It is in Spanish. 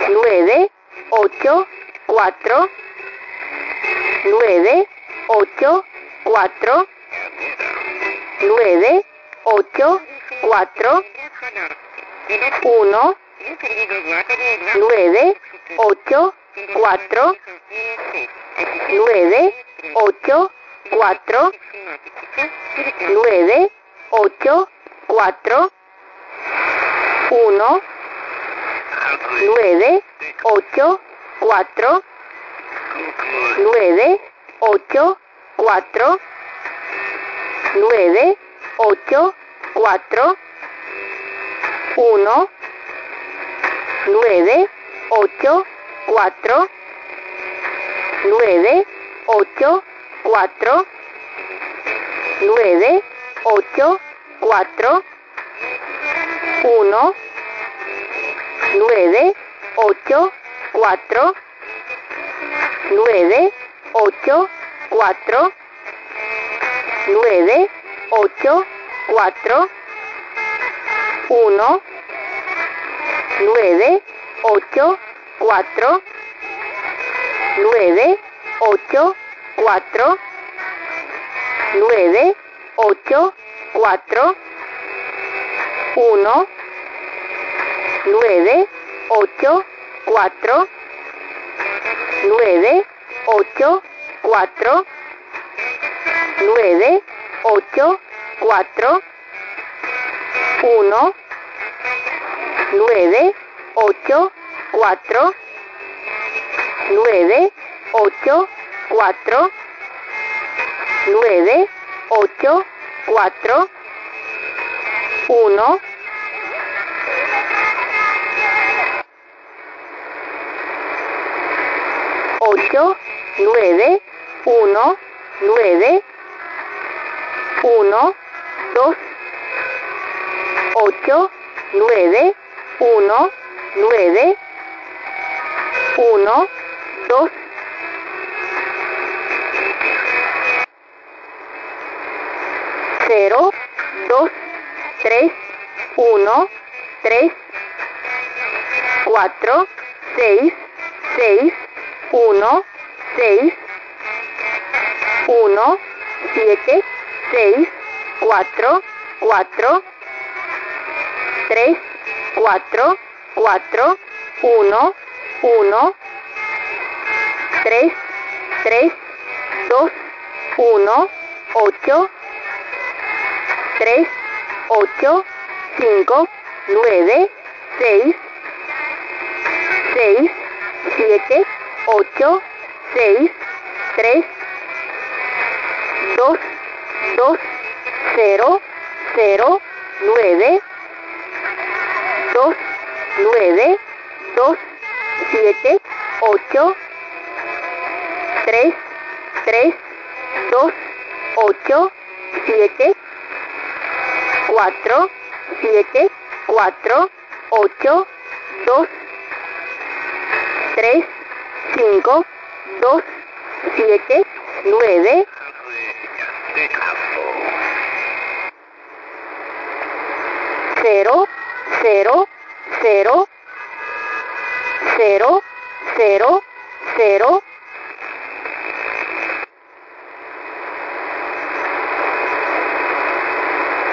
9, 8, 4, 9, 8, 4, 9, 8, 4, 1, 9, 8, 4, 9, 8, 4, 9, 8, 4, 1, 9, 8, 4, 9, 8, 4, 9, 8, 4, 1, 9, 8, 4, 9, 8, 4, 9, 8, 4, 1, 9, 8, 4, 9, 8, 4, 9, 8, 4, 1, 9, 8, 4, 9, 8, 4, 9, 8, 4, 1, 9, 8, 4, 9, 8, 4, 9, 8, 4, 1, 9, 8, 4, 9, 8, 4, 9, 8, 4, 1, 8, 9, 1, 9, 1, 2, 8, 9, 1, 9, 1, 2, 0, 2, 3, 1, 3, 4, 6, 6, 1, 6, 1, 7, 6, 4, 4, 3, 4, 4, 1, 1, 3, 3, 2, 1, 8, 3, 8, 5, 9, 6, 6, 7, 8, 6, 3, 2, 2, 0, 0, 9, 2, 9, 2, 7, 8, 3, 3, 2, 8, 7, 4, 7, 4, 8, 2, 3, 5, 2, 7, 9, 0, 0, 0, 0, 0, 0,